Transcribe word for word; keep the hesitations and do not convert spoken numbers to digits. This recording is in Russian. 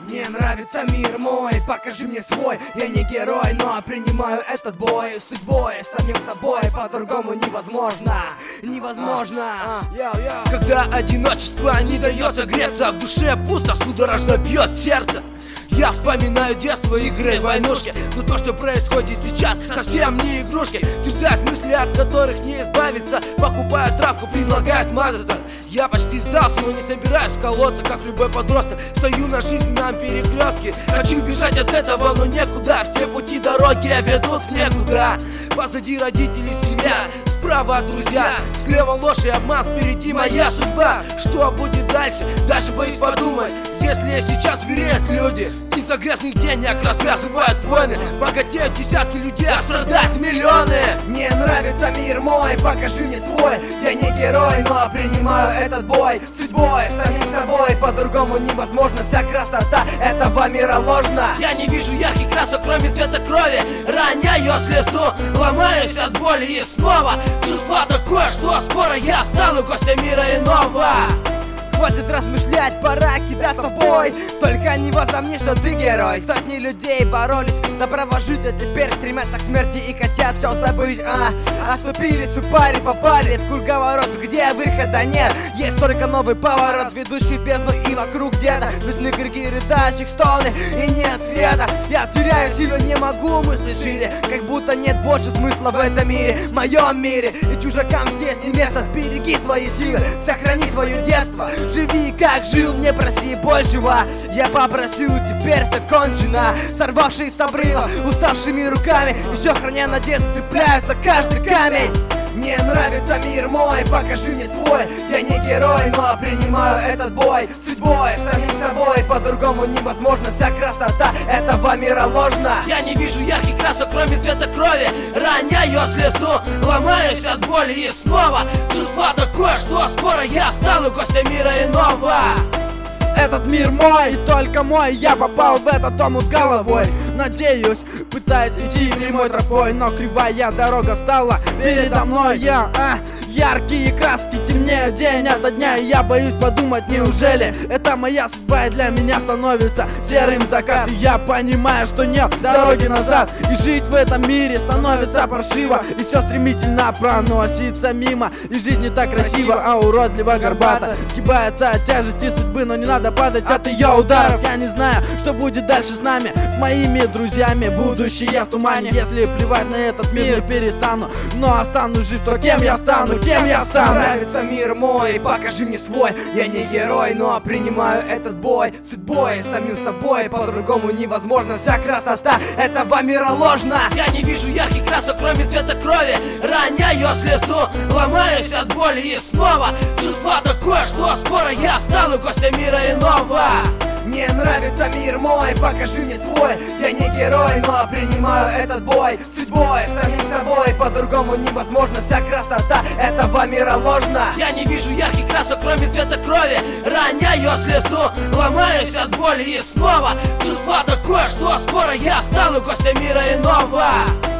Мне нравится мир мой, покажи мне свой. Я не герой, но принимаю этот бой. Судьбой, самим собой, по-другому невозможно. Невозможно. Когда одиночество не дает согреться, в душе пусто, судорожно бьет сердце. Я вспоминаю детство, игры, войнушки. Но то, что происходит сейчас, совсем не игрушки. Терзают мысли, от которых не избавиться. Покупая травку, предлагают мазаться. Я почти сдался, но не собираюсь колоться, как любой подросток. Стою на жизненном перекрестке. Хочу бежать от этого, но некуда. Все пути дороги ведут в некуда. Позади родители, семья, справа друзья, слева ложь и обман, впереди моя судьба. Что будет дальше? Даже боюсь подумать. Если я сейчас верят люди, из-за грязных денег развязывают войны, богатеют десятки людей, а страдают миллионы. Мне нравится мир мой, покажи мне свой. Я не герой, но принимаю этот бой. Судьбой, самим собой, по-другому невозможно. Вся красота этого мира ложна. Я не вижу ярких красок, кроме цвета крови. Роняю слезу, ломаюсь от боли и снова чувство такое, что скоро я стану гостем мира иного. Хватит размышлять, пора кидаться в бой. Только не возомни, что ты герой. Сотни людей боролись за право жить, а теперь стремятся к смерти и хотят все забыть. А, оступились, упали, попали в круговорот, где выхода нет. Есть только новый поворот, ведущий в бездну, и вокруг где-то слышны крики рыдающих, стоны, и нет света. Я теряю силу, не могу мыслить шире, как будто нет больше смысла в этом мире, в моем мире. И чужакам здесь не место, береги свои силы, сохрани свое детство. Живи, как жил, не проси большего. Я попросил, теперь все кончено. Сорвавшись с обрыва, уставшими руками, еще храня надежду, цепляюсь за каждый камень. Мне нравится мир мой, покажи мне свой. Я не герой, но принимаю этот бой. Судьбой, самим собой, по-другому невозможно. Вся красота этого мира ложна. Я не вижу ярких красок, кроме цвета крови. Роняю слезу, ломаюсь от боли и снова чувство такое, что скоро я стану гостем мира иного. Этот мир мой, и только мой. Я попал в этот омут с головой. Надеюсь, пытаюсь идти прямой тропой, но кривая дорога встала передо мной. Я, а, яркие краски темнеют день ото дня, и я боюсь подумать, неужели это моя судьба, и для меня становится серым закат. И я понимаю, что нет дороги назад, и жить в этом мире становится паршиво, и все стремительно проносится мимо. И жизнь не так красива, а уродливо горбата, сгибается от тяжести судьбы, но не надо падать от ее ударов. Я не знаю, что будет дальше с нами, с моими друзьями. Будущее в тумане. Если плевать на этот мир, перестану, но останусь жив, то кем я стану? Кем я стану? Мне нравится мир мой, покажи мне свой. Я не герой, но принимаю этот бой. Судьбой, самим собой, по-другому невозможно. Вся красота этого мира ложна. Я не вижу ярких красок, кроме цвета крови. Роняю слезу, ломаюсь от боли и снова чувство такое, что скоро я стану гостем мира иного. Мне нравится мир мой, покажи мне свой. Я не герой, но принимаю этот бой. Судьбой, самим собой, по-другому невозможно. Вся красота этого мира ложна. Я не вижу ярких красок, кроме цвета крови. Роняю слезу, ломаюсь от боли и снова чувство такое, что скоро я стану гостем мира иного.